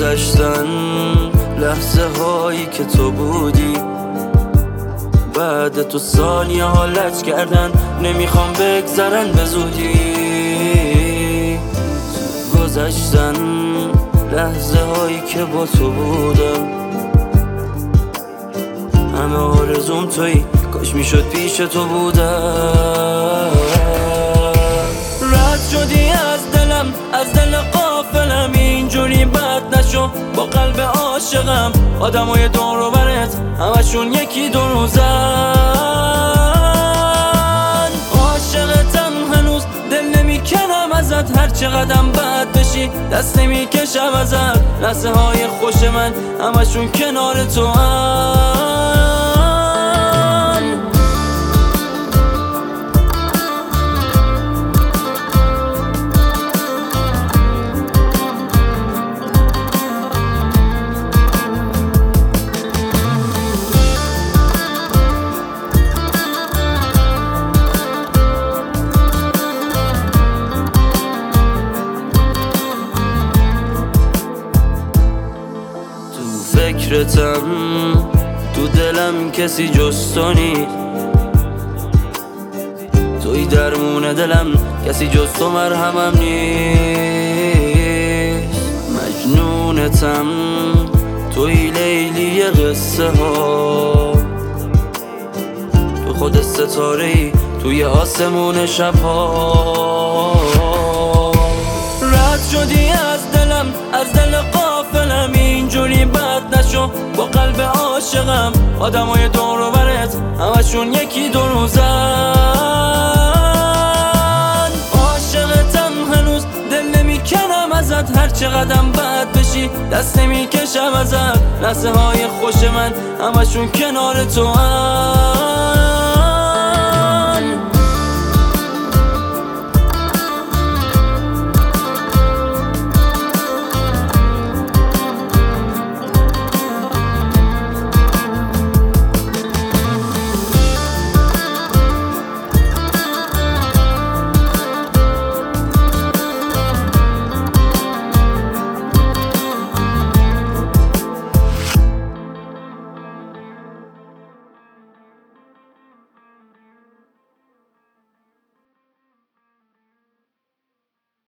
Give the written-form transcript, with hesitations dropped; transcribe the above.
گذشتن لحظه هایی که تو بودی، بعد تو ثانیه ها لج کردن، نمیخوام بگذرن به زودی. گذشتن لحظه هایی که با تو بودم، همه آرزوم تویی، کاش میشد پیش تو بودم. رد شدی از دلم، از دل غافلم، اینجوری بد نشو با قلب عاشقم. آدمای دور و برت همشون یکی دو روزن. عاشقتم هنوز، دل نمیکنم ازت، هر چقدرم بد بشی دست نمیکشم ازت. لحظه های خوش من همشون کنار تو هم. فکرتم تو دلم کسی جز تو نیست، توی درمون دلم کسی جز تو مرهمم نیست. مجنونتم توی لیلی قصه ها، تو خود ستاره‌ای توی آسمون شبها. رد شدی از دلم، از دل غافلم، اینجوری بد نشو با قلب عاشقم. آدمای دور و برت همشون یکی دو روزن. عاشقتم هنوز، دل نمیکنم ازت، هر چقدرم بد بشی دست نمیکشم ازت. لحظه های خوش من همشون کنار تو هم.